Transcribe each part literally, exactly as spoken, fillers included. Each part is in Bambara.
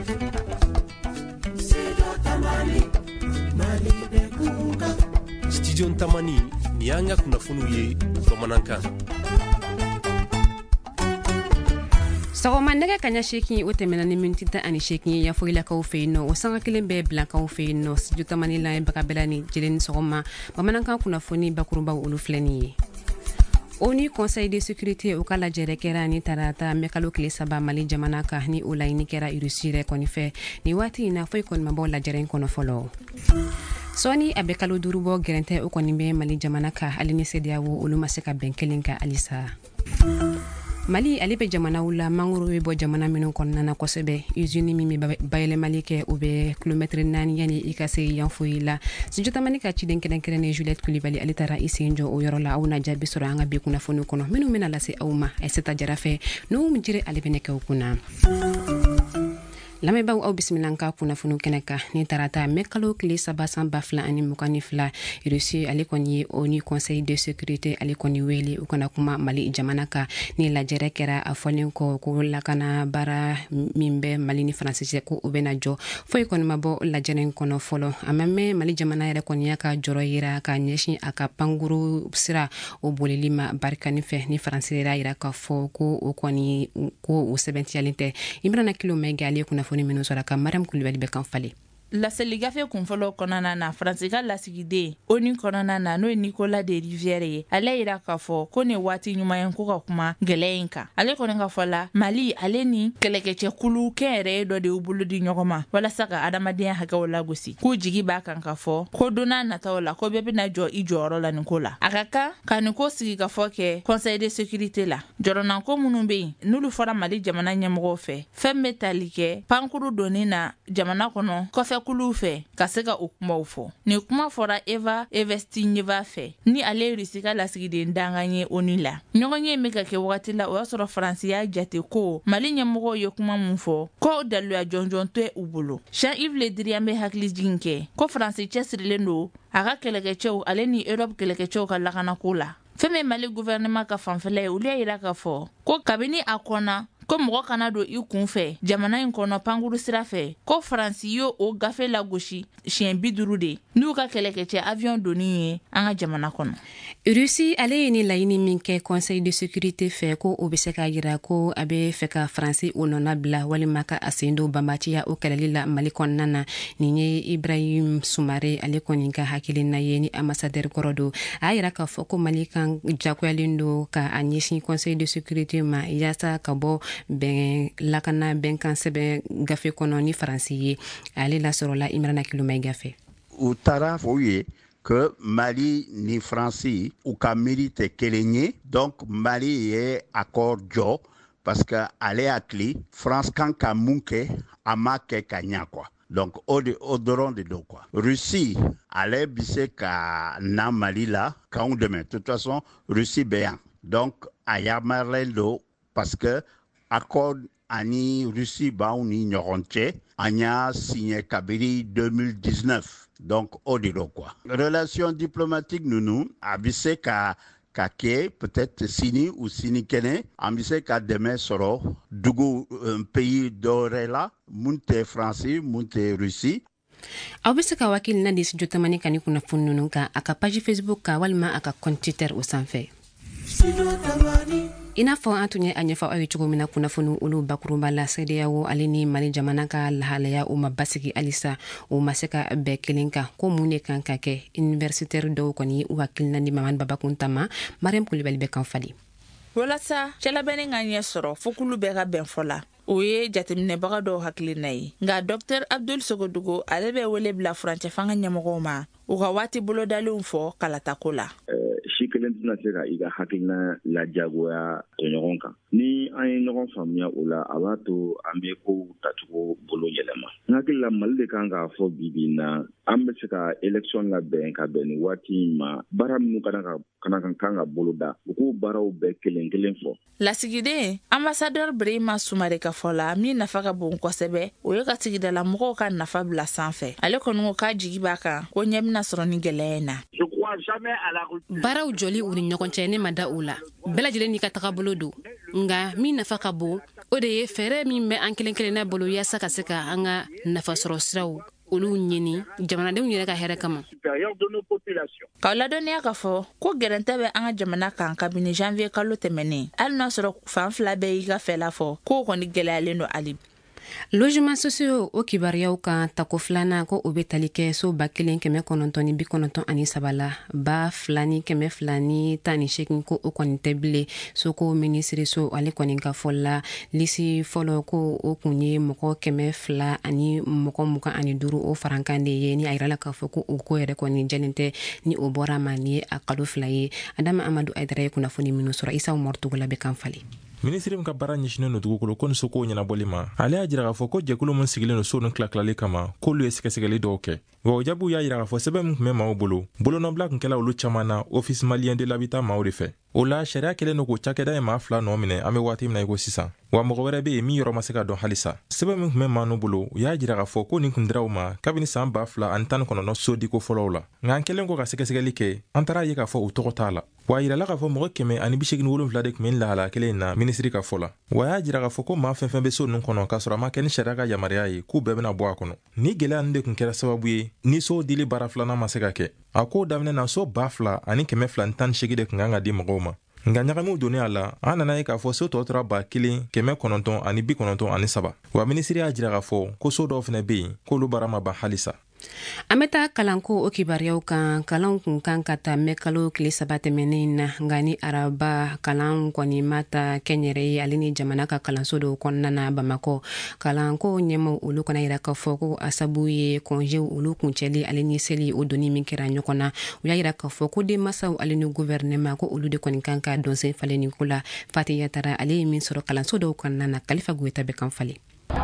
Studio Ntamani ni yanga kunafunu ye bamanankan. Sɔgɔma nɛgɛ kaɲa seegin o tɛmɛna ni miniti tan ani seegin ya foyilakaw fɛ yen nɔ o sanga kelen bɛɛ bilankaw fɛ yen nɔ studio Tamani la baga bɛla ni jelen sɔgɔma bamanankan kunnafoni bakurubaw olu filɛ nin ye. O ni conseil de sécurité o ka lajɛrɛ kɛra ni tarata mɛ kalo tile saba Mali jamana kan ni o laɲini kɛra Russie yɛrɛ kɔni fɛ ni waati in na foyi kɔni ma bɔ lajɛrɛ in kɔnɔ fɔlɔ. Sɔni a bɛ kalo duuru bɔ gɛrɛntɛ o kɔni bɛ Mali jamana kan hali ni CEDEAO olu ma se ka bɛn kelen kan halisa. Mali ale bɛ jamanaw la mangoro bɛ bɔ jamana minnu kɔnɔna na kosɛbɛ usine min bɛ bayɛlɛmali kɛ o bɛ kilomɛtiri naani yani i ka se yan foyi la. Studio Tamani ka ciden kɛrɛnkɛrɛnnen Juliette Coulibaly ale taara i sen jɔ o yɔrɔ la aw na jaabi sɔrɔ an ka bi kunnafoni kɔnɔ minnu bɛna lase aw ma Aissata Jara fɛ n'o min jire ale bɛ ne kɛ o kunna. Lamɛnbaaw aw bisimila ka kunnafoni kɛnɛ kan ni tarata mɛ kalo tile saba san ba fila ani mugan ni fila Russie ale kɔni ye o ni conseil de sécurité ale kɔni wele u kana kuma Mali jamana kan ni lajɛrɛ kɛra a fɔlen kɔ ko lakana baara min bɛ Mali ni France cɛ ko o bɛna jɔ foyi kɔni ma bɔ lajɛrɛ in kɔnɔ fɔlɔ a ma mɛn Mali jamana yɛrɛ kɔni y'a ka jɔrɔ yira ka ɲɛsin a ka pankuru sira o bolili ma barikani fɛ ni France yɛrɛ yira ka fɔ ko o kɔni ko o sɛbɛntiyalen tɛ Imrana Kilo Mɛgɛ ale kunnafoni minnu sɔrɔ ka Mariam Coulibaly bɛ kan falen. Laseli gafe kunfɔlɔ kɔnɔna na Faransi ka lasigiden o ni kɔnɔna na n'o ye Nicolas de Rivière ye ale yira k'a fɔ ko ni waati ɲuman ye ko ka kuma gɛlɛya in kan ale kɔni ka fɔ la Mali ale ni kɛlɛkɛcɛkulu kɛnyɛrɛye dɔ de y'u bolo di ɲɔgɔn ma walasa ka adamadenya hakɛw lagosi k'u jigi b'a kan ka fɔ ko donna nataw la ko bɛɛ bɛna jɔ i jɔyɔrɔ la nin ko la a ka kan ka nin ko sigi ka fɔ kɛ conseil de sécurité la jɔrɔnako minnu bɛ yen n'olu fɔra Mali jamana ɲɛmɔgɔw fɛ fɛn bɛ tali kɛ pankuru donni na jamana kɔnɔ kɔfɛ kulu fɛ ka se ka o kumaw fɔ ni kuma fɔra Eva Evestigneva fɛ ni ale Russie ka lasigiden dangan ye ONU la ɲɔgɔn ye min ka kɛ wagati la o y'a sɔrɔ Faransi y'a jate ko Mali ɲɛmɔgɔw ye kuma mun fɔ ko daluya jɔnjɔn tɛ u bolo Jean-Yves Le Drian bɛ hakili jigin kɛ ko Faransi cɛsirilen don a ka kɛlɛkɛcɛw ale ni Europe kɛlɛkɛcɛw ka lakanako la fɛn min Mali gouvernement ka fanfɛla ye olu y'a yira k'a fɔ ko kabini a kɔnna ko mɔgɔ kana don i kun fɛ jamana in kɔnɔ pankuru sira fɛ ko Faransi y'o o gafe lagosi siɲɛ bi duuru de n'u ka kɛlɛkɛcɛ avion donni ye an ka jamana kɔnɔ. Russie ale ye ni laɲini min kɛ conseil de sécurité fɛ ko o bɛ se ka yira ko a bɛ fɛ ka Faransi o nɔna bila walima ka a sen don banbatiya o kɛlɛli la Mali kɔnɔna na nin ye Ibrahim Soumare ale kɔni ka hakilina ye ni ambassadeur kɔrɔ don a yira k'a fɔ ko Mali kan jagoyalen don ka a ɲɛsin conseil de sécurité ma yaasa ka bɔ bɛn lakana bɛnkan sɛbɛn gafe kɔnɔ ni Faransi ye ale lasɔrɔla Imrana Kilo Mɛgɛ fɛ. U taara fɔ ye que Mali ni Faransi u ka miiri tɛ kelen ye donc Mali ye accord jɔ parce que ale hakili France kan ka mun kɛ a ma kɛ ka ɲa quoi donc o de o dɔrɔn de don quoi Russie ale bɛ se ka na Mali la k'anw dɛmɛ de toute façon Russie bɛ yan donc a yamaruyalen don parce que accord ani Russie b'anw ni ɲɔgɔn cɛ an y'a signé kabini deux mille dix-neuf donc o de don quoi relation diplomatique ninnu a bɛ se ka ka kɛ peut-être sini ou sini kɛnɛ an bɛ se ka dɛmɛ sɔrɔ dugu pays dɔ wɛrɛ la mun tɛ Faransi mun tɛ Russie. Aw bɛ se ka wakili na di Studio Tamani kan ni kunnafoni ninnu kan a ka page Facebook kan walima a ka compte Twitter o sanfɛ. I n'a fɔ an tun ye a ɲɛfɔ aw ye cogo min na kunnafoni olu bakurunba la CEDEAO ale ni Mali jamana ka lahalaya o ma basigi halisa o ma se ka bɛɛ kelen kan ko mun de kan ka kɛ universitaire dɔw kɔni ye u hakilina di Mamani Babakunta ma Mariam Coulibaly bɛ kan fali. Walasa cɛlabɛnni ka ɲɛ sɔrɔ fo kulu bɛɛ ka bɛn fɔ la o ye jateminɛbaga dɔw hakilina ye nka Dr Abdul Sogodogo ale bɛ wele bila furancɛ fanga ɲɛmɔgɔw ma u ka waati bolodalenw fɔ kalatako la. Si kelen tɛna se ka i ka hakilina lajagoya tɔɲɔgɔn kan ni an ye ɲɔgɔn faamuya o la a b'a to an bɛ kow tacogo bolo yɛlɛma n hakili la Mali de kan k'a fɔ bi bi in na an bɛ se ka élection labɛn ka bɛn ni waati ma baara minnu kana ka kana kan kan ka bolo da u k'u baaraw bɛɛ kelen kelen fɔ. Lasigiden ambassadeur Birima Soumare ka fɔ la min nafa ka bon kosɛbɛ o ye ka sigidala mɔgɔw ka nafa bila sanfɛ ale kɔni ko k'a jigi b'a kan ko ɲɛ bɛna sɔrɔ ni gɛlɛya in na. Baaraw jɔli u ni ɲɔgɔn cɛ ne ma da u la bɛɛ lajɛlen n'i ka tagabolo don nga min nafa ka bon o de ye fɛɛrɛ min bɛ an kelen kelenna bolo yaasa ka se ka an ka nafasɔrɔ siraw olu ɲini jamanadenw yɛrɛ ka hɛrɛ kama. K'aw ladɔnniya k'a fɔ ko gɛrɛntɛ bɛ an ka jamana kan kabini janvier kalo tɛmɛnen hali n'a sɔrɔ fan fila bɛɛ y'i ka fɛla fɔ k'o kɔni gɛlɛyalen don hali. Logement sociaux o kibariyaw kan tako filanan ko o bɛ tali kɛ so ba kelen kɛmɛ kɔnɔntɔn ni bi kɔnɔntɔn ani saba la ba fila ni kɛmɛ fila ni tan ni seegin ko o kɔni tɛ bilen soko minisiri so ale kɔni ka fɔ la lisi fɔlɔ ko o kun ye mɔgɔ kɛmɛ fila ani mɔgɔ mugan ani duuru o farankan de ye ni a yirala k'a fɔ ko o ko yɛrɛ kɔni jɛlen tɛ ni o bɔra ma ni ye a kalo fila ye. Adama Amadu Aidara ye kunnafoni minnu sɔrɔ Isa Umaru Togola bɛ kan falen. Ministri min ka baara ɲɛsinnen don dugukolo ko ni soko ɲɛnabɔli ma ale y'a jira k'a fɔ ko jɛkulu min sigilen don so ni tilatilali kama k'olu ye sɛgɛsɛgɛli dɔw kɛ wa o jaabiw y'a jira k'a fɔ sɛbɛn min tun bɛ maaw bolo bolonɔbila tun kɛla olu caman na office malien de l'habitat maaw de fɛ. O la sariya kɛlen don k'o cakɛda ye maa fila nɔ minɛ an bɛ waati min na i ko sisan wa mɔgɔ wɛrɛ bɛ yen min yɔrɔ ma se ka dɔn halisa. Sɛbɛn min tun bɛ maa n'u bolo u y'a jira k'a fɔ ko nin kun diraw ma kabini san ba fila ani tan ni kɔnɔntɔn so diko fɔlɔw la nka an kɛlen ko ka sɛgɛsɛgɛli kɛ an taara ye k'a fɔ u tɔgɔ t'a la wa a yirala k'a fɔ mɔgɔ kɛmɛ ani bi seegin wolonwula de tun bɛ nin lahala kelen in na minisiri ka fɔ la wa y'a jira k'a fɔ ko maa fɛn fɛn bɛ so ninnu kɔnɔ k'a sɔrɔ a ma kɛ ni sariya ka yamaruya ye k'u bɛɛ bɛna bɔ a kɔnɔ. Ni gɛlɛya ninnu de tun kɛra sababu ye ni so dili baara filanan ma se ka kɛ a ko daminɛ na so ba fila ani kɛmɛ fila ni tan ni seegin de tun kan ka di mɔgɔw ma nka ɲagamiw donnen a la an nana ye k'a fɔ so tɔ tora ba kelen kɛmɛ kɔnɔntɔn ani bi kɔnɔntɔn ani saba wa minisiri y'a jira k'a fɔ ko so dɔw fɛnɛ bɛ yen k'olu baara ma ban halisa. An bɛ taa kalanko o kibariyaw kan kalan kun kan ka ta mɛ kalo tile saba tɛmɛnen na nka ni araba kalan kɔni ma ta kɛnyɛrɛ ye ale ni jamana ka kalanso dɔw kɔnɔna na Bamakɔ. Kalanko ɲɛmaaw olu kana yira k'a fɔ ko a sabu ye kɔnjew olu kuncɛli ale ni seli o doni min kɛra ɲɔgɔn na u y'a yira k'a fɔ ko denmansaw ale ni gouvernement ko olu de kɔni kan ka dɔn sen falen nin ko la. Fatiya Tara ale ye min sɔrɔ kalanso dɔw kɔnɔna na Kalifa Goyita bɛ kan falen.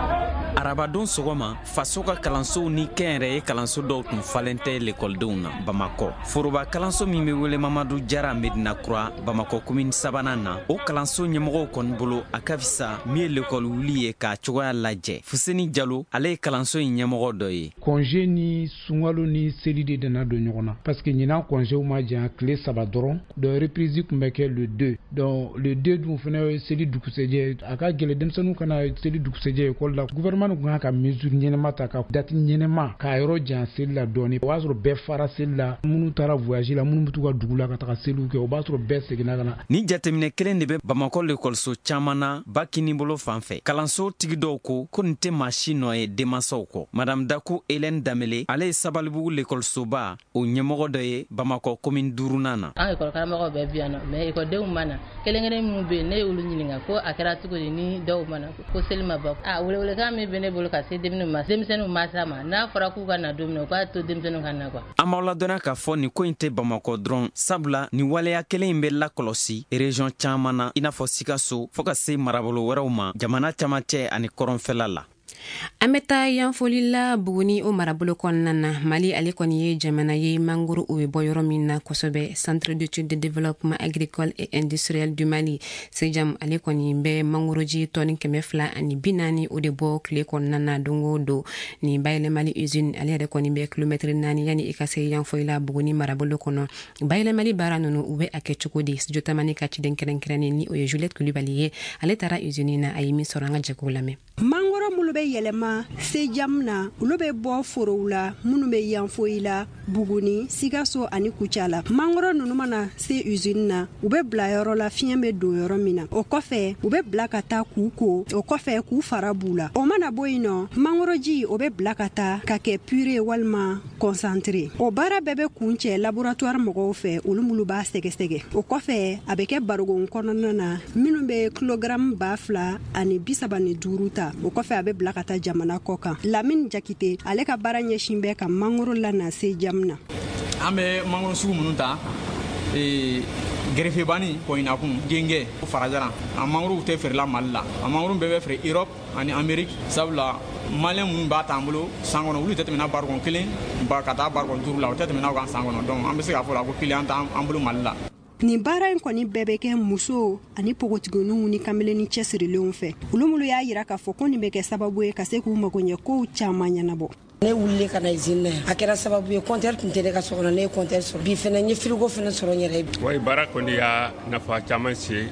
Arabadon sɔgɔma faso ka kalansow ni kɛnyɛrɛye kalanso dɔw tun falen tɛ lekɔlidenw na Bamakɔ. Foroba kalanso min bɛ wele Mamadu Jara Medina Kura Bamakɔ commune sabanan na o kalanso ɲɛmɔgɔw kɔni bolo a ka fisa min ye lekɔli wuli ye k'a cogoya lajɛ. Fuseni Jalo ale ye kalanso in ɲɛmɔgɔ dɔ ye. Congé ni sunkalo ni seli de dana don ɲɔgɔn na parce que ɲinan congéw ma janya tile saba dɔrɔn donc reprise tun bɛ kɛ le deux donc le deux dun fana ye seli dugusɛjɛ a ka gɛlɛ denmisɛnninw kana seli dugusɛjɛ école la gouvernement kun ka mesure ɲɛnama ta ka date ɲɛnama k'a yɔrɔ jan seli la dɔɔni o b'a sɔrɔ bɛɛ fara seli la minnu taara voyage la minnu bɛ t'u ka dugu la ka taga seliw kɛ o b'a sɔrɔ bɛɛ seginna ka na. Ni jateminɛ kelen de bɛ Bamakɔ lekɔliso caman na ba kinibolo fan fɛ kalanso tigi dɔw ko ko nin tɛ maa si nɔ ye denmansaw kɔ. Madame Daku Hélène Damele ale ye Sabalibugu lekɔlisoba o ɲɛmɔgɔ dɔ ye Bamakɔ commune duurunan na. An école karamɔgɔ bɛɛ bi yan nɔ mais écoledenw ma na kelen kelen minnu bɛ yen ne y'olu ɲininka ko a kɛra cogo di ni dɔw ma na ko seli ma ban a welewelekan min bɛ ne bolo ka se denmisɛnninw ma denmisɛnninw ma s'a ma n'a fɔra k'u ka na don min u k'a to denmisɛnninw ka na quoi. An b'aw ladɔnniya k'a fɔ nin ko in tɛ Bamakɔ dɔrɔn sabula nin waleya kelen in bɛ lakɔlɔsi région caman na i n'a fɔ Sikaso fo ka se marabolo wɛrɛw ma jamana camancɛ ani kɔrɔnfɛla la. An bɛ taa yanfɔli la Buguni o marabolo kɔnɔna na Mali ale kɔni ye jamana ye mangoro o bɛ bɔ yɔrɔ min na kosɛbɛ Centre d'étude de développement agricole et industriel du Mali Sejam ale kɔni bɛ mangoroji tɔni kɛmɛ fila ani bi naani o de bɔ tile kɔnɔna na don o don ni bayɛlɛmali usine ale yɛrɛ kɔni bɛ kilomɛtiri naani yani i ka se yanfɔli la Buguni marabolo kɔnɔ bayɛlɛmali baara ninnu u bɛ a kɛ cogo di studio tamani ka ciden kɛrɛnkɛrɛnnen ni o ye Juliette Kulibali ye ale taara usine na a ye min sɔrɔ an ka jɛkulu lamɛn. Mangoro mulu bɛ yɛlɛma Sejam na olu bɛ bɔ forow la minnu bɛ yanfoyi la Buguni Sikaso ani Kucala mangoro ninnu mana se usine na u bɛ bila yɔrɔ la fiɲɛ bɛ don yɔrɔ min na o kɔfɛ u bɛ bila ka taa k'u ko o kɔfɛ k'u fara b'u la o mana bɔ yen nɔ mangoroji o bɛ bila ka taa ka kɛ purée walima concentré o baara bɛɛ bɛ kun cɛ laboratoire mɔgɔw fɛ olu mulu b'a sɛgɛsɛgɛ o kɔfɛ a bɛ kɛ barigon kɔnɔna na minnu bɛ kilogramme ba fila ani bi saba ni duuru ta o kɔfɛ a bɛ bila ka taa jamana kɔ kan Lamine Jakite ale ka baara ɲɛsin bɛ ka mangoro lana Sejam na an bɛ mangoro sugu minnu ta ee gerefebani koinakun genge farajaran a mangoro tɛ feerela Mali la a mangoro bɛɛ bɛ feere Europe ani Amérique sabula malien minnu b'a t'an bolo san kɔnɔ olu tɛ tɛmɛna barigon kelen ba ka taa barigon duuru la o tɛ tɛmɛna o kan san kɔnɔ donc an bɛ se k'a fɔ la ko client t'an bolo Mali la. Nin baara in kɔni bɛɛ bɛ kɛ muso ani pogotigininw ni kamelenin cɛsirilenw fɛ olu mulu y'a yira k'a fɔ ko nin bɛ kɛ sababu ye ka se k'u mago ɲɛ kow caman ɲɛnabɔ. Ne wulile ka na usine na a kɛra sababu ye compteur tun tɛ ne ka so kɔnɔ ne ye compteur sɔrɔ bi fɛnɛ n ye frigo fɛnɛ sɔrɔ n yɛrɛ ye. Oui baara kɔni y'a nafa caman se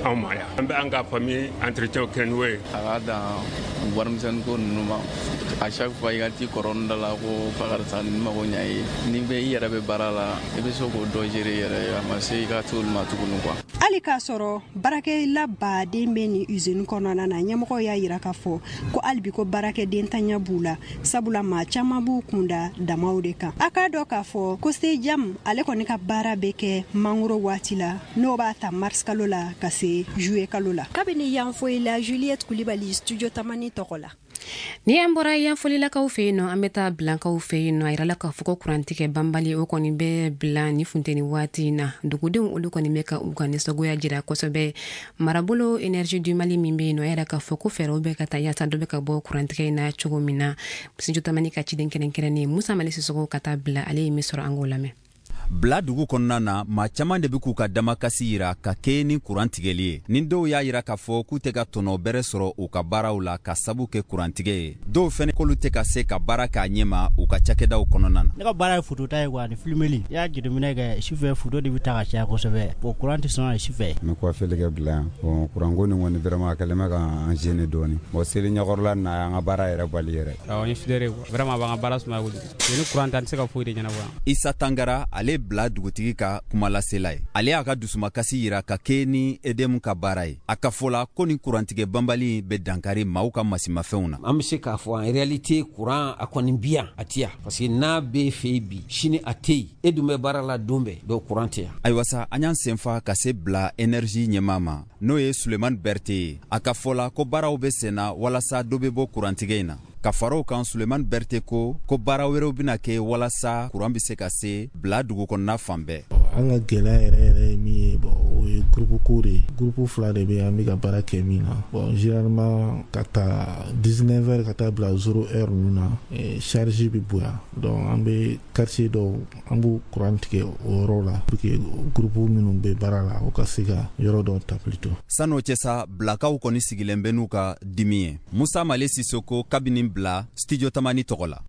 anw ma yan an bɛ an ka famille entretien kɛ n'o ye a ka dan warimisɛnnin ko ninnu ma à chaque fois i ka t'i kɔrɔ da la ko fakarisa ni mago ɲa ye ni bɛ i yɛrɛ bɛ baara la i bɛ se k'o dɔ gérer i yɛrɛ ye a ma se i ka t'olu ma tuguni quoi. hali k'a sɔrɔ baarakɛla baden bɛ nin usine kɔnɔna na ɲɛmɔgɔ y'a yira k'a fɔ ko hali bi ko baarakɛden tanya b'u la sabula maa caman b'u kunda damaw de kan. a k'a dɔn k'a fɔ ko sejam ale kɔni ka baara bɛ kɛ mangoro waati la n'o b'a ta mars kalo la ka se juillet kalo la. kabini yan foyi la Juliette Kulibali studio tamani tɔgɔ la. ni an bɔra yanfolilakaw fɛ yen nɔ an bɛ taa bilankaw fɛ yen nɔ a yirala k'a fɔ ko kurantigɛ banbali o kɔni bɛ bila ni funteni waati na dugudenw olu kɔni bɛ ka u ka nisɔngoya jira kosɛbɛ marabolo énergie du Mali min bɛ yen nɔ a yɛrɛ k'a fɔ ko fɛɛrɛw bɛ ka taa yaasa dɔ bɛ ka bɔ kurantigɛ in na cogo min na studio tamani ka ciden kɛrɛnkɛrɛnnen Musa Mali Sisoko ka taa bila ale ye min sɔrɔ an k'o lamɛn. Bila dugu kɔnɔna na maa caman de bɛ k'u ka damakasi yira ka kɛ ni kuran tigɛli ye ni dɔw y'a yira k'a fɔ k'u tɛ ka tɔnɔ bɛrɛ sɔrɔ u ka baaraw la ka sabu kɛ kurantigɛ ye dɔw fɛnɛ k'olu tɛ ka se ka baara k'a ɲɛma u ka cakɛdaw kɔnɔna na. ne ka baara ye fotota ye quoi ni filmeli i y'a jateminɛ kɛ sufɛ foto de bɛ taa ka caya kosɛbɛ bon kuran tɛ sɔn a ye sufɛ. n bɛ coiffeli kɛ bila yan bon kuranko nin kɔni vraiment a kɛlen bɛ ka an gêner dɔɔni bon seli ɲɛkɔrɔla na y'an ka baara yɛrɛ bali yɛrɛ. awɔ n ye fidèle quoi vraiment a b'an ka baara sumaya kojugu ni kuran ta n tɛ se ka foyi de ɲɛnabɔ. Isa Tangara ale Bila dugutigi ka kuma lasela ye ale y'a ka dusumakasi yira ka kɛ ni edemu ka baara ye a ka fɔla ko ni kurantigɛ banbali bɛ dankari maaw ka masimafɛnw na. an bɛ se k'a fɔ en réalité kuran a kɔni bi yan a tɛ yan parce que n'a bɛ fɛ yen bi sini a tɛ yen e dun bɛ baara la don bɛɛ donc kuran tɛ yan. ayiwa sa an y'an senfa ka se Bila énergie ɲɛmaa ma n'o ye Sulemani Berete ye a ka fɔla ko baaraw bɛ senna walasa dɔ bɛ bɔ kurantigɛ in na ka faraw kan Sulemani Berete ko ko baara wɛrɛw bɛna kɛ walasa kuran bɛ se ka se Bila dugu kɔnɔna fan bɛɛ. an ka gɛlɛya yɛrɛ yɛrɛ ye min ye bon o ye groupe ko de ye groupe fila de bɛ an bɛ ka baara kɛ min na bon généralement ka taa dix-neuf heures ka taa bila zéro heure ninnu na charge bɛ bonya donc an bɛ quartier dɔw an b'u kuran tigɛ o yɔrɔ la pour que groupe minnu bɛ baara la o ka se ka yɔrɔ dɔw ta plutôt. san'o cɛ sa Bilakaw kɔni sigilen bɛ n'u ka dimi ye Musa Male Sisoko kabini Bila studio tamani tɔgɔ la.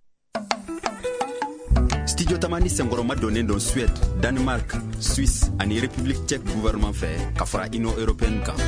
Studio Tamani senkɔrɔma donnen don Suède, Danemark, Suisse ani République tchèque gouvernement fɛ ka fara Union européenne kan.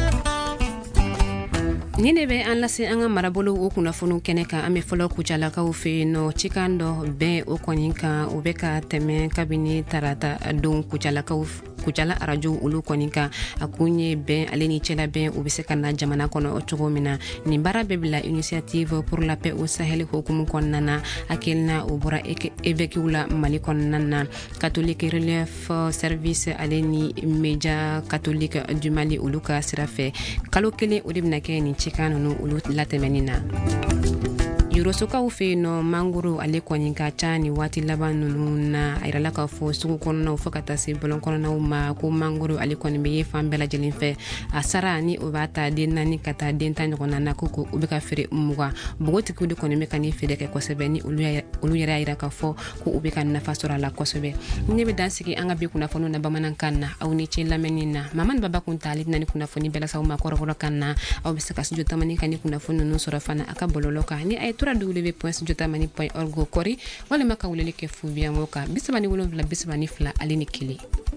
ni ne bɛ an lase an ka marabolo o kunnafoniw kɛnɛ kan an bɛ fɔlɔ kucalakaw fɛ yen nɔ cikan dɔ bɛn o kɔni kan o bɛ ka tɛmɛ kabini tarata don kucalakaw kucala arajo olu kɔni kan a kun ye bɛn ale ni cɛla bɛn o bɛ se ka na jamana kɔnɔ o cogo min na nin baara bɛ bila initiative pour la paix au Sahel hukumu kɔnɔna na hakilina o bɔra évêquew la Mali kɔnɔna na catholique relief service ale ni média catholique du Mali olu ka sira fɛ kalo kelen o de bɛna kɛ nin cikan ninnu olu latɛmɛni na. Yorosokaw fɛ yen nɔ mangoro ale kɔni ka ca ni waati laban ninnu na a yirala k'a fɔ sugu kɔnɔnaw fo ka taa se bɔlɔn kɔnɔnaw ma ko mangoro ale kɔni bɛ ye fan bɛɛ lajɛlen fɛ a sara ni o b'a ta den naani ka taa den tan ɲɔgɔn na ko ko u bɛ ka feere mugan bogotigiw de kɔni bɛ ka ni feere kɛ kosɛbɛ ni olu yɛrɛ y'a yira k'a fɔ ko u bɛ ka nafa sɔrɔ a la kosɛbɛ. ne bɛ dan sigi an ka bi kunnafoniw na bamanankan na aw ni ce lamɛnni na Mamani Baba Kunta ale bɛna ni kunnafoni bɛɛ lasaw ma kɔrɔkɔrɔ kan na aw bɛ se ka studio tamani kan ni kunnafoni ninnu sɔrɔ fana a ka bɔlɔlɔ kan ni a ye tura w point studio tamani point org kɔri walima ka weleli kɛ fubiyango kan bi saba ni wolonwula bi saba ni fila ale ni kelen.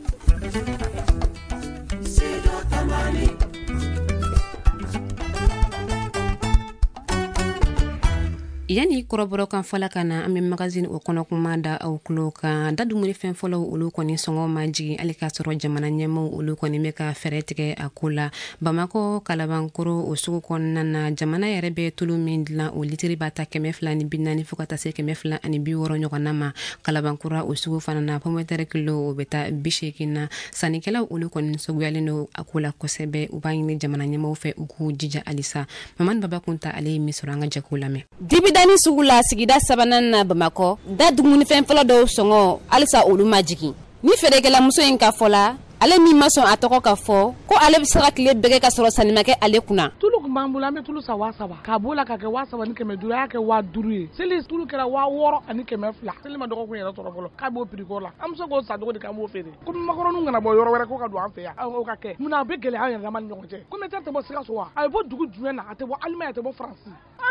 yani kɔrɔbɔrɔ kan fɔla ka na an bɛ magazine o kɔnɔ kuma da aw tulo kan da dumuni fɛn fɔlɔw olu kɔni sɔngɔ ma jigin hali k'a sɔrɔ jamana ɲɛmaaw olu kɔni bɛ ka fɛɛrɛ tigɛ a ko la Bamakɔ Kalabankoro o sugu kɔnɔna na jamana yɛrɛ bɛ tulu min dilan o litiri b'a ta kɛmɛ fila ni bi naani fo ka taa se kɛmɛ fila ani bi wɔɔrɔ ɲɔgɔnna ma Kalabankura o sugu fana na pomme de terre kilo o bɛ taa bi seegin na sannikɛlaw olu kɔni nisɔngoyalen don a ko la kosɛbɛ u b'a ɲini jamana ɲɛmaaw fɛ u k'u jija halisa Mamani Baba Kunta ale ye min sɔrɔ an ka jɛko lamɛn. Dibidani sugu la sigida sabanan na Bamakɔ da dumunifɛn fɔlɔ dɔw sɔngɔ halisa olu ma jigin ni feerekɛla muso in ka fɔ la ale min ma sɔn a tɔgɔ ka fɔ ko ale bɛ se ka tile bɛɛ kɛ ka sɔrɔ sanni ma kɛ ale kunna. tulu kun b'an bolo an bɛ tulu san waa saba k'a b'o la ka kɛ waa saba ni kɛmɛ duuru a y'a kɛ waa duuru ye seli tulu kɛra waa wɔɔrɔ ani kɛmɛ fila seli ma dɔgɔkun yɛrɛ sɔrɔ fɔlɔ k'a b'o piriko la an bɛ se k'o san cogo di k'an b'o feere komi makɔrɔniw kana bɔ yɔrɔ wɛrɛ ko ka don an fɛ yan o ka kɛ munna a bɛ gɛlɛya an yɛrɛ dama ni ɲɔgɔn cɛ komi tɛ bɔ Sikaso wa a bɛ bɔ dugu jumɛn na a tɛ bɔ Alima a tɛ bɔ Faransi a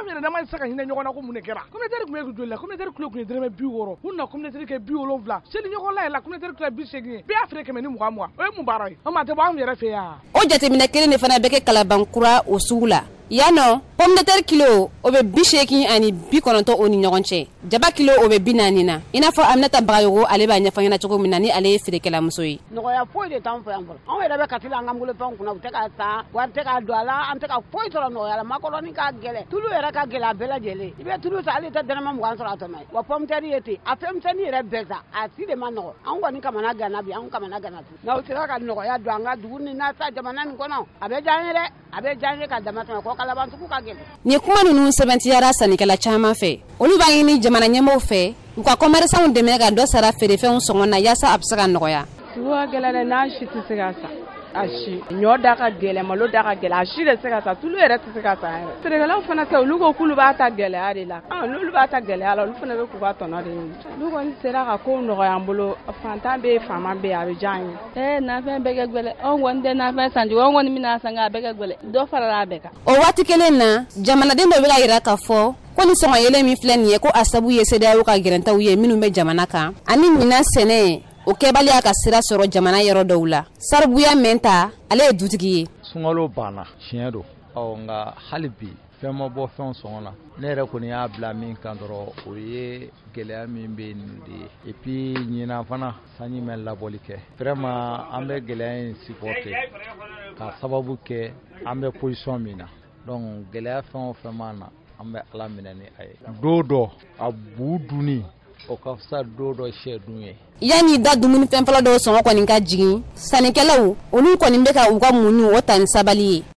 an yɛrɛ dama se ka hinɛ ɲɔgɔn na ko mun de kɛra communautaire kun bɛ joli la communautaire kilo kun ye dɛrɛmɛ bi wɔɔrɔ u na communautaire kɛ bi wolonwula seli ɲɔgɔn la yɛlɛ communautaire kilo bi seegin ye bɛɛ y'a feere kɛmɛ ni mugan mugan o ye mun baara ye o ma tɛ bɔ an yɛrɛ fɛ yan o jateminɛ kelen de fana bɛ kɛ kalabankura o sugu la yannɔ pomme de terre kilo o bɛ bi seegin ani bi kɔnɔntɔn o ni ɲɔgɔn cɛ jaba kilo o bɛ bi naani na i n'a fɔ Aminata Bagayogo ale b'a ɲɛfɔ ɲɛna cogo min na ni ale ye feerekɛlamuso ye nɔgɔya foyi de t'an fɛ yan fɔlɔ anw yɛrɛ bɛ kati la an ka bolofɛnw kunna u tɛ ka taa wari tɛ ka don a la an tɛ ka foyi sɔrɔ nɔgɔya la makɔrɔni ka gɛlɛn tulu yɛrɛ ka gɛlɛn a bɛɛ lajɛlen i bɛ tulu san hali tɛ dɛrɛmɛ mugan sɔrɔ a tɔnɔ ye wa pomme de terre ye ten a fɛnmisɛnnin yɛrɛ bɛɛ sa a si de ma nɔgɔ an kɔni kamana ganna bi an kamana ganna tu n'aw sera ka nɔgɔya don an ka dugu ni n'a ta jamana nin kɔnɔ a bɛ diya an ye dɛ a bɛ diya an ye ka dama tɛmɛ kɔ kalabansugu ka gɛlɛn ni kuma ninnu sɛbɛntiyara sannikɛla caman fɛ olu b'a ɲini jamana ɲɛmɔgɔw fɛ u ka commerçants dɛmɛ ka dɔ sara feerefɛnw sɔngɔ na yaasa a bɛ se ka nɔgɔya sugu ka gɛlɛn dɛ n'a si tɛ se ka sa a si ɲɔ da ka gɛlɛn malo da ka gɛlɛn a si de se ka sa tulu yɛrɛ tɛ se ka sa yɛrɛ feerekɛlaw fana tɛ olu ko k'olu b'a ta gɛlɛya de la n'olu b'a ta gɛlɛya la olu fana bɛ k'u ka tɔnɔ de ɲini olu kɔni sera ka kow nɔgɔya an bolo fantan bɛ yen faama bɛ yen a bɛ diya an ye ee nafɛn bɛɛ kɛ gɛlɛn anw kɔni tɛ nafɛn sanji anw kɔni bɛna san nka a bɛɛ kɛ gɛlɛn dɔ farala a bɛɛ kan o waati kelen na jamanaden dɔ bɛ ka yira k'a fɔ ko ni sɔngɔ yɛlɛ min filɛ nin ye ko a sabu ye C D E A O ka gɛrɛntaw ye minnu bɛ jamana kan ani ɲinan sɛnɛ o kɛbaliya ka sira sɔrɔ jamana yɔrɔ dɔw la Saribuya Mɛnta ale ye dutigi ye sunkalo banna tiɲɛ don ɔ nka hali bi fɛn ma bɔ fɛn sɔngɔ na ne yɛrɛ kɔni y'a bila min kan dɔrɔn o ye gɛlɛya min bɛ nin de ye et puis ɲinan fana sanji mɛ labɔli kɛ vraiment an bɛ gɛlɛya in supporter ka sababu kɛ an bɛ position min na donc gɛlɛya fɛn o fɛn ma na an bɛ Ala minɛ ni a ye don dɔ a bu dunni o ka fisa don dɔ sɛ dun ye yanni da dumuni fɛn fɔlɔ dɔw sɔngɔ kɔni ka jigin sannikɛlaw olu kɔni bɛ ka u ka muɲu o ta ni sabali ye